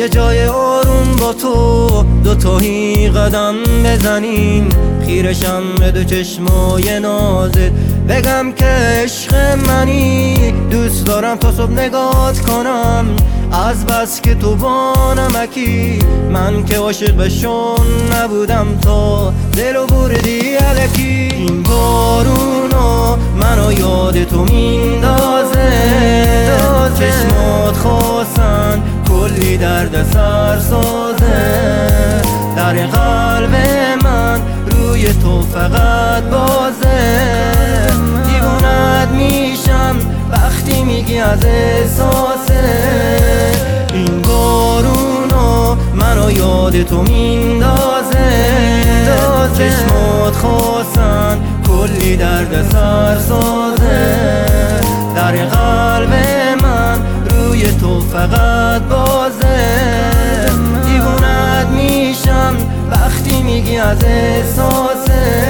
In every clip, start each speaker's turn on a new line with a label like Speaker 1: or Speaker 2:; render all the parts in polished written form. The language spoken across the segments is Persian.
Speaker 1: یه جای آروم با تو دوتایی قدم بزنیم، خیرشم به دو چشمای نازت بگم که عشق منی. دوست دارم تا صبح نگات کنم از بس که تو با نمکی، من که عاشق بشون نبودم تا دلو بردی الکی. این بارونو منو یاد تو میندازه، چشمات خواستن کلی درد سر سازه، در قلب من روی تو فقط بازه. دیوونت میشم وقتی میگی از احساسه، این بارونو منو یاد تو میندازه، چشمات خواستن کلی درد سر سازه، در قلب من روی تو فقط بازه. دیوونت میشم وقتی میگی از احساسه.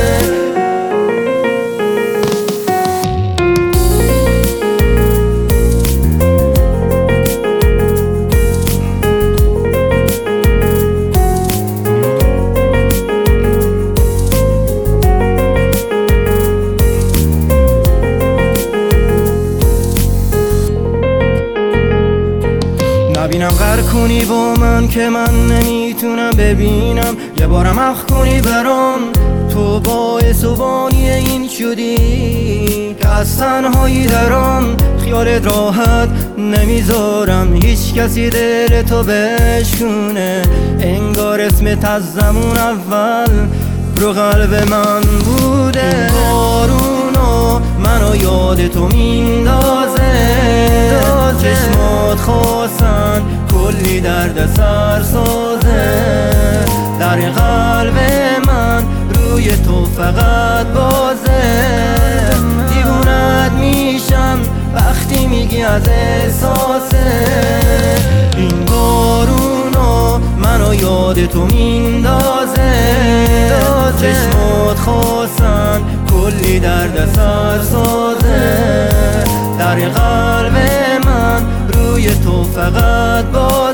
Speaker 1: نبینم غر کنی با من که من نمیتونم ببینم، یه بارم اخ کنی برام تو باعث و بانی این شدی که از تنهایی درام. خیالت راحت نمیذارم هیچ کسی دل تو بشکونه، انگار اسمت از زمان اول رو قلب من بوده. بارونو منو یاد تو میندازه، چشمات خواستن کلی درد سر سازه، در قلب من روی تو فقط بازه. دیوونت میشم وقتی میگی از احساسه، این بارونو منو یاد تو میندازه، چشمات خواستن کلی درد سر سازه، در قلب من روی تو فقط با